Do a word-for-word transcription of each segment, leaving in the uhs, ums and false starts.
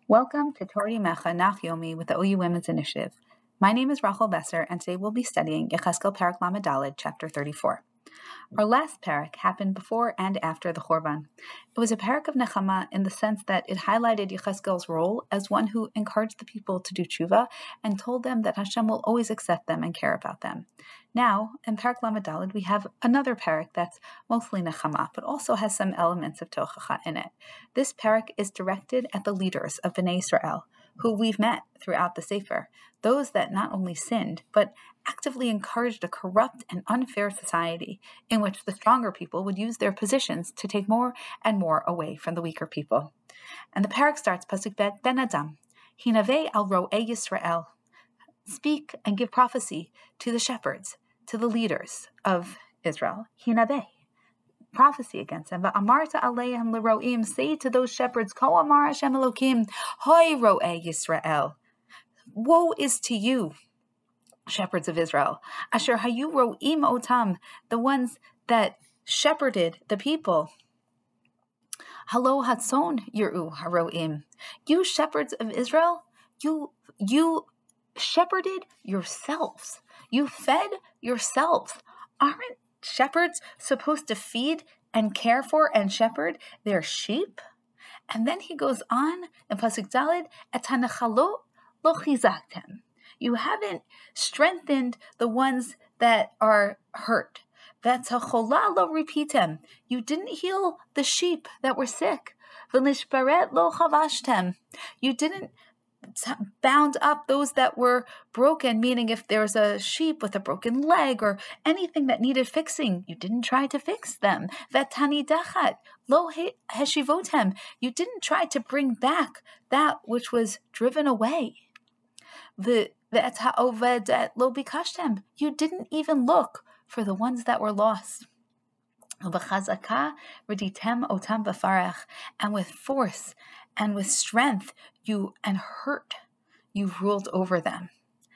Welcome to Tori Mecha Nach Yomi with the O U Women's Initiative. My name is Rachel Besser, and today we'll be studying Yechezkel Parak Lamed Daled, chapter thirty-four. Our last parak happened before and after the Chorban. It was a parak of Nechama in the sense that it highlighted Yechezkel's role as one who encouraged the people to do tshuva and told them that Hashem will always accept them and care about them. Now, in Parak Lamed Daled, we have another parak that's mostly Nechama, but also has some elements of Tochacha in it. This parak is directed at the leaders of Bnei Israel, who we've met throughout the Sefer, those that not only sinned, but actively encouraged a corrupt and unfair society in which the stronger people would use their positions to take more and more away from the weaker people. And the parak starts, Pasuk Bet, Ben Adam, Hinaveh al Ro'ei Yisrael. Speak and give prophecy to the shepherds, to the leaders of Israel. Hinaveh. Prophecy against them. But Amarta Aleim Leroim, say to those shepherds, Ko Amar Hashem Elokim, Hoi Ro'ei Yisrael. Woe is to you, shepherds of Israel. Asher Hayu Ro'im Otam, the ones that shepherded the people. Halo Hatzon Yeru Haroim. You shepherds of Israel, you you shepherded yourselves. You fed yourselves. Aren't shepherds supposed to feed and care for and shepherd their sheep? And then he goes on in Pasuk Daled, Et hanechalot lo chizaktem. You haven't strengthened the ones that are hurt. V'tzachola lo repitem. You didn't heal the sheep that were sick. V'nishparet lo chavashtem. You didn't bound up those that were broken, meaning if there's a sheep with a broken leg or anything that needed fixing, you didn't try to fix them. V'tani dachat lo heshivotem. You didn't try to bring back that which was driven away. The lo bikashtem. You didn't even look for the ones that were lost. V'chazaka reditem otam b'farach. And with force and with strength, you and hurt, you ruled over them.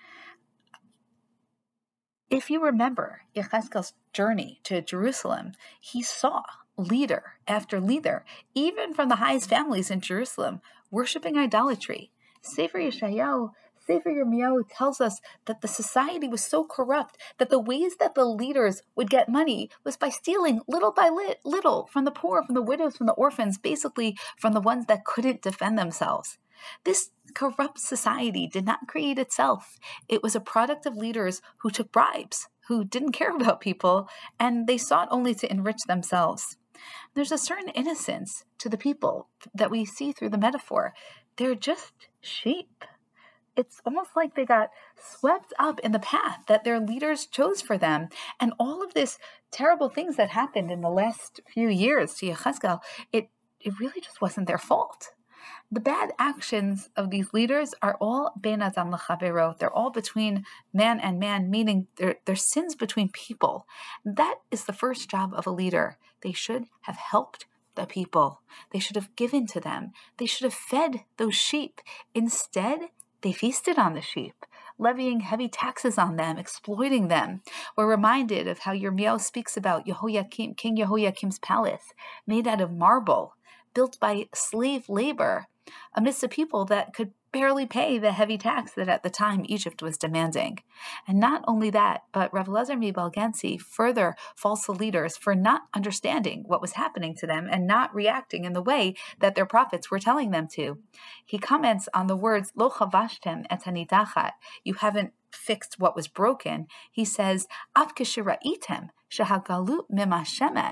If you remember Yechezkel's journey to Jerusalem, he saw leader after leader, even from the highest families in Jerusalem, worshiping idolatry. Sefer Yeshayahu Sefer Yirmiyahu tells us that the society was so corrupt that the ways that the leaders would get money was by stealing little by lit, little from the poor, from the widows, from the orphans, basically from the ones that couldn't defend themselves. This corrupt society did not create itself. It was a product of leaders who took bribes, who didn't care about people, and they sought only to enrich themselves. There's a certain innocence to the people that we see through the metaphor. They're just sheep. It's almost like they got swept up in the path that their leaders chose for them. And all of this terrible things that happened in the last few years to Yechezkel, it, it really just wasn't their fault. The bad actions of these leaders are all ben adam l'chavero. They're all between man and man, meaning they're, they're sins between people. That is the first job of a leader. They should have helped the people. They should have given to them. They should have fed those sheep. Instead, they feasted on the sheep, levying heavy taxes on them, exploiting them. We're reminded of how Yirmiyahu speaks about Yehoiakim, King Yehoiakim's palace, made out of marble, built by slave labor, amidst a people that could barely pay the heavy tax that at the time Egypt was demanding. And not only that, but Rav Elazar Mibalgensi further faults the leaders for not understanding what was happening to them and not reacting in the way that their prophets were telling them to. He comments on the words, Lo chavashtem et hanidachat, you haven't fixed what was broken. He says, Af keshiraitem shehagalut mimashemet,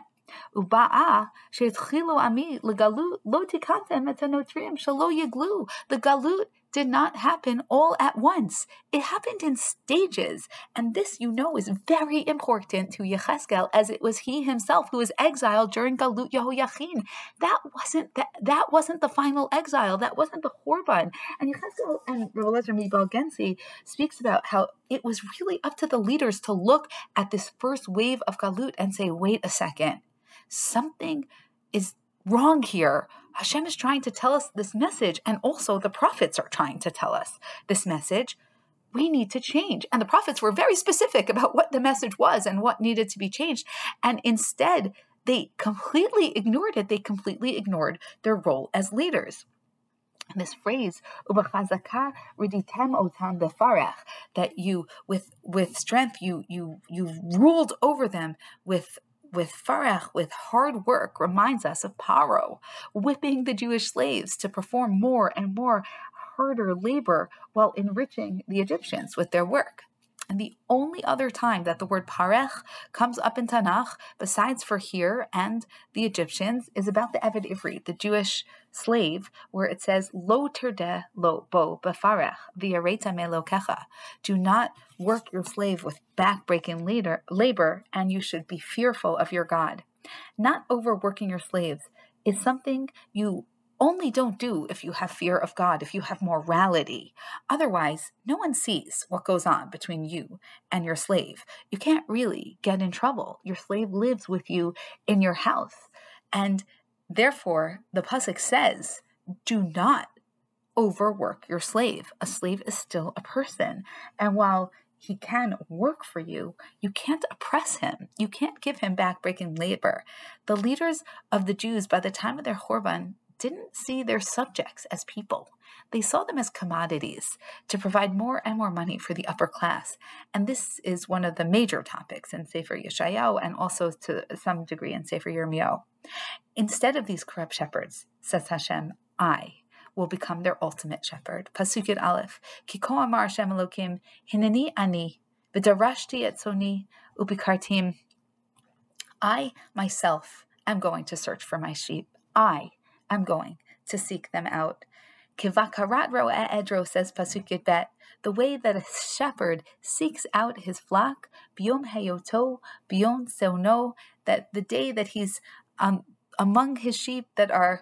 Uba'a sheitchilu ami legalut lo tikatem et hanotrim shelo yiglu. The galut did not happen all at once. It happened in stages. And this, you know, is very important to Yechezkel, as it was he himself who was exiled during Galut Yehoiachin. That wasn't that, that wasn't the final exile. That wasn't the Chorban. And Yechezkel and Rav Elazar Mibalgensi speaks about how it was really up to the leaders to look at this first wave of Galut and say, wait a second, something is wrong here. Hashem is trying to tell us this message, and also the prophets are trying to tell us this message. We need to change. And the prophets were very specific about what the message was and what needed to be changed. And instead, they completely ignored it. They completely ignored their role as leaders. This phrase, "Ubachazaka riditem otam befarech," that you with with strength you you you ruled over them with with farech, with hard work, reminds us of Paro whipping the Jewish slaves to perform more and more harder labor while enriching the Egyptians with their work. And the only other time that the word parech comes up in Tanakh, besides for here and the Egyptians, is about the Eved Ivri, the Jewish slave, where it says, Lo terdeh lo bo befarech v'yareta melokecha. Do not work your slave with back-breaking labor, and you should be fearful of your God. Not overworking your slaves is something you only don't do if you have fear of God, if you have morality. Otherwise, no one sees what goes on between you and your slave. You can't really get in trouble. Your slave lives with you in your house. And therefore, the pasuk says, do not overwork your slave. A slave is still a person. And while he can work for you, you can't oppress him. You can't give him back-breaking labor. The leaders of the Jews, by the time of their Churban, didn't see their subjects as people. They saw them as commodities to provide more and more money for the upper class. And this is one of the major topics in Sefer Yeshayahu and also to some degree in Sefer Yirmiyahu. Instead of these corrupt shepherds, says Hashem, I will become their ultimate shepherd. Pasuk Yud Aleph, Ki ko amar Hashem Elokim, Hineni ani, v'darashti etzoni ubikartim. I myself am going to search for my sheep. I I'm going to seek them out. Kivakarat ro'eh edro, says Pasuk Yud Bet, the way that a shepherd seeks out his flock, biyom heyoto, biyom seono, that the day that he's um, among his sheep that are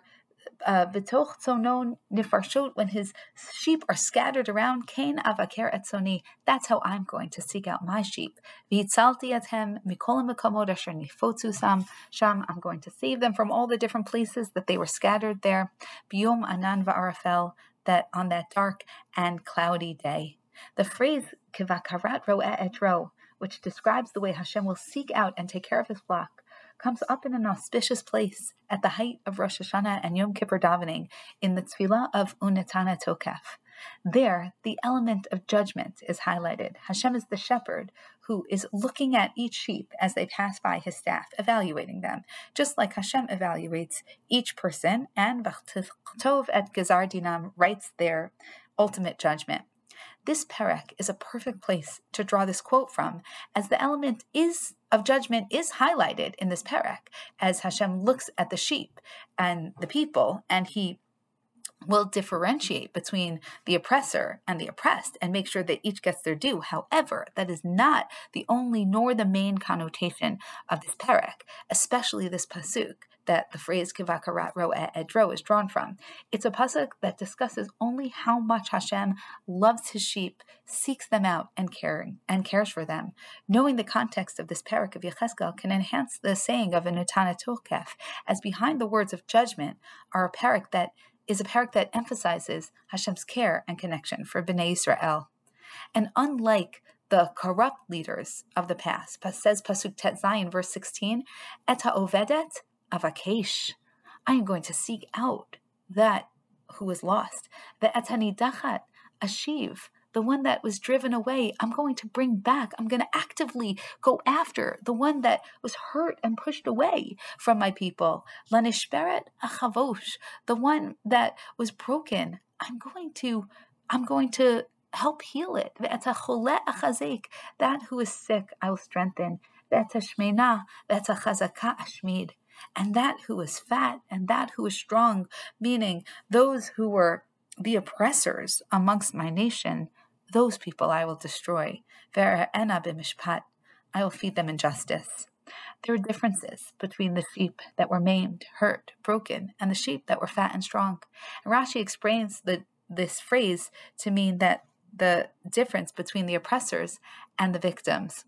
betoch tzonon nifarshot, when his sheep are scattered around, kain avaker etzoni, that's how I'm going to seek out my sheep. V'itzalti ethem mikol mekamot asher nifotzu sam sham, I'm going to save them from all the different places that they were scattered there. Biyom anan va'arafel, that on that dark and cloudy day. The phrase kivakarat ro'eh edro, which describes the way Hashem will seek out and take care of his flock, comes up in an auspicious place at the height of Rosh Hashanah and Yom Kippur davening in the Tefillah of Unetana Tokef. There, the element of judgment is highlighted. Hashem is the shepherd who is looking at each sheep as they pass by his staff, evaluating them, just like Hashem evaluates each person, and V'chtov et Gezar Dinam writes their ultimate judgment. This perek is a perfect place to draw this quote from, as the element is of judgment is highlighted in this perek, as Hashem looks at the sheep and the people, and he will differentiate between the oppressor and the oppressed and make sure that each gets their due. However, that is not the only nor the main connotation of this perek, especially this pasuk that the phrase kivakarat ro'eh edro is drawn from. It's a pasuk that discusses only how much Hashem loves his sheep, seeks them out, and caring and cares for them. Knowing the context of this perek of Yechezkel can enhance the saying of Unetana Tokef, as behind the words of judgment are a perek that is a perek that emphasizes Hashem's care and connection for Bnei Yisrael. And unlike the corrupt leaders of the past, says Pasuk Tet Zayin, verse sixteen, Et ha'ovedet avakesh, I am going to seek out that who is lost. The et hanidachat ashiv, the one that was driven away, I'm going to bring back. I'm going to actively go after the one that was hurt and pushed away from my people. Lanishberet achavosh, the one that was broken, I'm going to, I'm going to help heal it. Ve'et hacholeh achazek, that who is sick, I will strengthen. Ve'et hashmena, ve'et hachazaka ashmid, and that who is fat and that who is strong, meaning those who were the oppressors amongst my nation, those people I will destroy. Ve'era'ena b'mishpat, I will feed them in justice. There are differences between the sheep that were maimed, hurt, broken, and the sheep that were fat and strong. And Rashi explains the, this phrase to mean that the difference between the oppressors and the victims,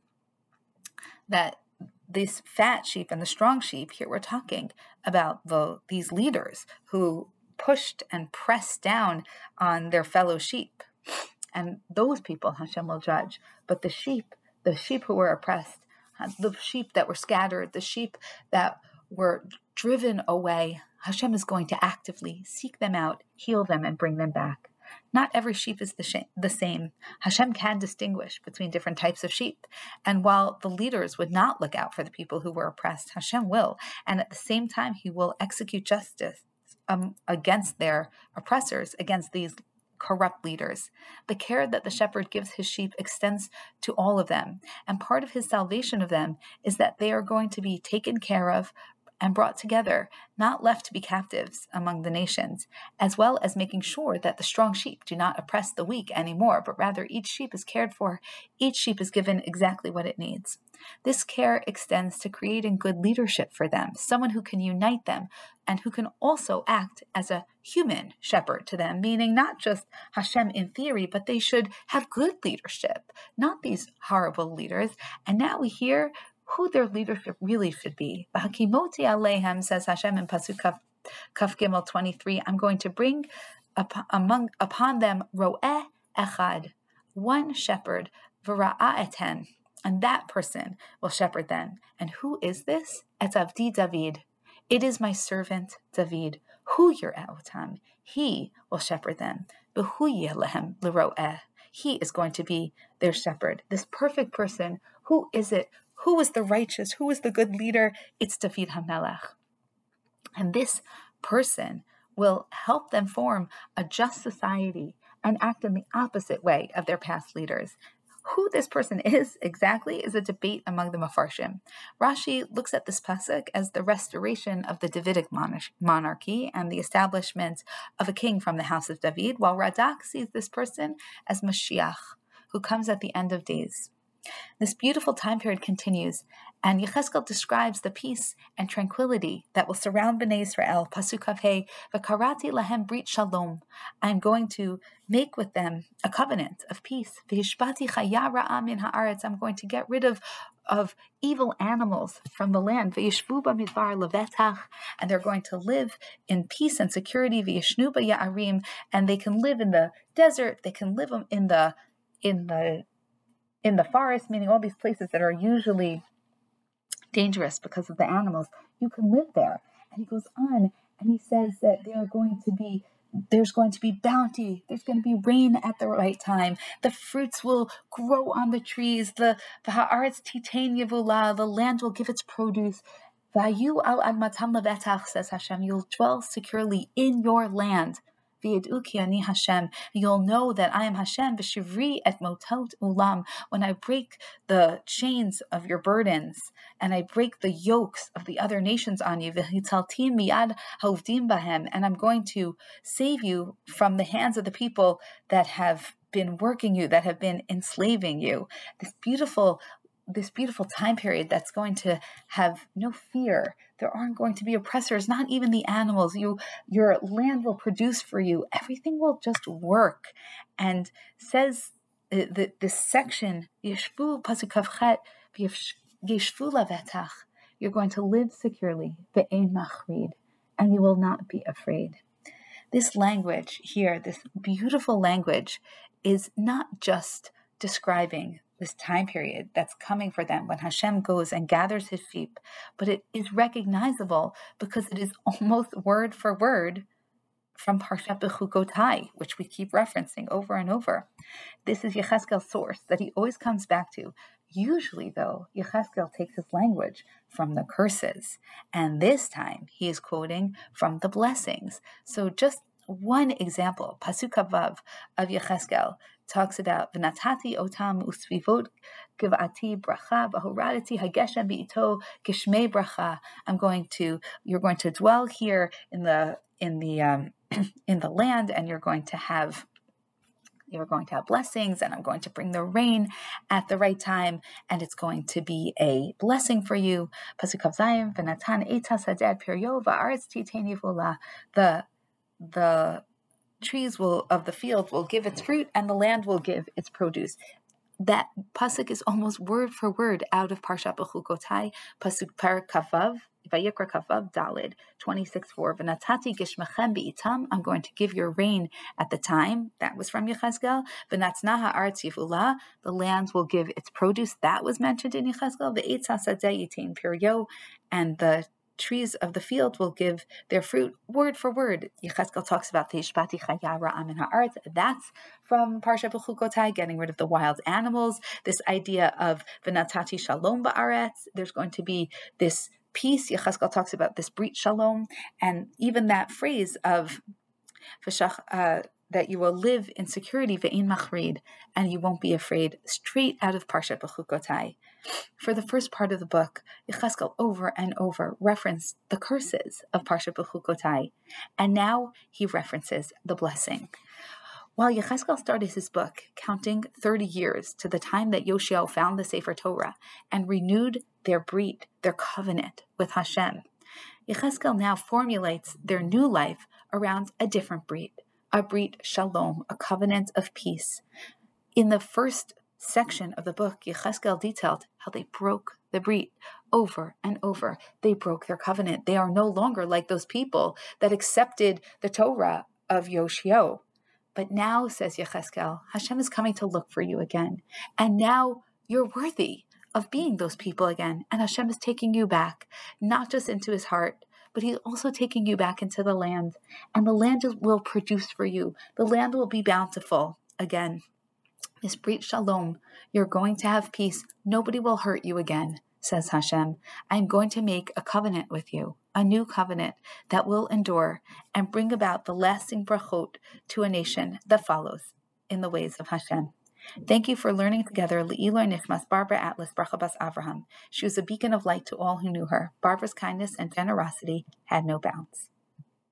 that this fat sheep and the strong sheep, here we're talking about the these leaders who pushed and pressed down on their fellow sheep. And those people Hashem will judge. But the sheep, the sheep who were oppressed, the sheep that were scattered, the sheep that were driven away, Hashem is going to actively seek them out, heal them, and bring them back. Not every sheep is the, sh- the same. Hashem can distinguish between different types of sheep. And while the leaders would not look out for the people who were oppressed, Hashem will. And at the same time, he will execute justice um, against their oppressors, against these corrupt leaders. The care that the shepherd gives his sheep extends to all of them. And part of his salvation of them is that they are going to be taken care of and brought together, not left to be captives among the nations, as well as making sure that the strong sheep do not oppress the weak anymore, but rather each sheep is cared for, each sheep is given exactly what it needs. This care extends to creating good leadership for them, someone who can unite them and who can also act as a human shepherd to them, meaning not just Hashem in theory, but they should have good leadership, not these horrible leaders. And now we hear who their leadership really should be. V'hakimoti alehem, says Hashem in Pasuk Kaf, Kaf Gimel twenty-three, I'm going to bring up, among upon them ro'eh echad, one shepherd, v'ra'ah eten, and that person will shepherd them. And who is this? Et avdi David. It is my servant David. Hu yir'eh otam. He will shepherd them. V'hu yeh lehem l'ro'eh. He is going to be their shepherd. This perfect person, who is it? Who is the righteous? Who is the good leader? It's David HaMelech. And this person will help them form a just society and act in the opposite way of their past leaders. Who this person is exactly is a debate among the Mefarshim. Rashi looks at this pasuk as the restoration of the Davidic monarchy and the establishment of a king from the house of David, while Radak sees this person as Mashiach, who comes at the end of days. This beautiful time period continues, and Yechezkel describes the peace and tranquility that will surround Bnei Israel. Pasuk Kaf Hey, v'karati lahem brit shalom. I am going to make with them a covenant of peace. V'hishbati chaya ra'a min haaretz. I'm going to get rid of of evil animals from the land. V'yishvu b'midbar levetach, and they're going to live in peace and security. V'yishnu b'ya'arim, and they can live in the desert. They can live in the in the in the forest, meaning all these places that are usually dangerous because of the animals. You can live there. And he goes on and he says that they are going to be, there's going to be bounty. There's going to be rain at the right time. The fruits will grow on the trees. The ha'aretz titain yevula, the land will give its produce. Vayu al admatam levetach, says Hashem, you'll dwell securely in your land. Hashem, you'll know that I am Hashem. V'shivri et motot ulam, when I break the chains of your burdens and I break the yokes of the other nations on you. V'hitaltim miyad hauvdim bahem, and I'm going to save you from the hands of the people that have been working you, that have been enslaving you. This beautiful this beautiful time period that's going to have no fear. There aren't going to be oppressors, not even the animals. You, your land will produce for you. Everything will just work. And says uh, the, this section, Yeshvu pasuk Kaf Chet, Yeshvu lavetach, you're going to live securely, ve'ein machrid, and you will not be afraid. This language here, this beautiful language, is not just describing this time period that's coming for them when Hashem goes and gathers his sheep, but it is recognizable because it is almost word for word from Parshat Bechukotai, which we keep referencing over and over. This is Yechezkel's source that he always comes back to. Usually, though, Yechezkel takes his language from the curses, and this time he is quoting from the blessings. So just one example, Pasuk Vav of Yechezkel talks about V'natati otam usvivot givati bracha v'horadati hageshem beito gishmei bracha. I'm going to, you're going to dwell here in the in the um, in the land, and you're going to have you're going to have blessings, and I'm going to bring the rain at the right time, and it's going to be a blessing for you. Pasuk Zayim v'natan etas hadad piryo va'aretz titain yivula. The the trees will of the field will give its fruit, and the land will give its produce. That pasuk is almost word for word out of Parshat Bechukotai, pasuk Parak Kavav, Vayikra Kavav Dalid twenty-six four. V'natati gishmechem be'itam. I'm going to give your rain at the time. That was from Yechezkel. V'natna ha'aretz yivula. The land will give its produce. That was mentioned in Yechezkel. V'etz hasadeh yitain piryo, and the trees of the field will give their fruit word for word. Yechezkel talks about Teishpati Chaya Ra'am in Ha'aretz. That's from Parsha Bechukotai, getting rid of the wild animals. This idea of V'natati Shalom Ba'aretz. There's going to be this peace. Yechezkel talks about this Brit Shalom, and even that phrase of uh, that you will live in security, ve'in machrid, and you won't be afraid, straight out of Parshat Bechukotai. For the first part of the book, Yechezkel over and over referenced the curses of Parshat Bechukotai, and now he references the blessing. While Yechezkel started his book counting thirty years to the time that Yoshiao found the Sefer Torah and renewed their brit, their covenant with Hashem, Yechezkel now formulates their new life around a different brit, a brit shalom, a covenant of peace. In the first section of the book, Yechezkel detailed how they broke the brit over and over. They broke their covenant. They are no longer like those people that accepted the Torah of Yoshio. But now, says Yechezkel, Hashem is coming to look for you again. And now you're worthy of being those people again. And Hashem is taking you back, not just into his heart, but he's also taking you back into the land. And the land will produce for you. The land will be bountiful again. This Brit Shalom, you're going to have peace. Nobody will hurt you again, says Hashem. I'm going to make a covenant with you, a new covenant that will endure and bring about the lasting brachot to a nation that follows in the ways of Hashem. Thank you for learning together Le'iloi Nichmas Barbara Atlas Bracha Bas Avraham. She was a beacon of light to all who knew her. Barbara's kindness and generosity had no bounds.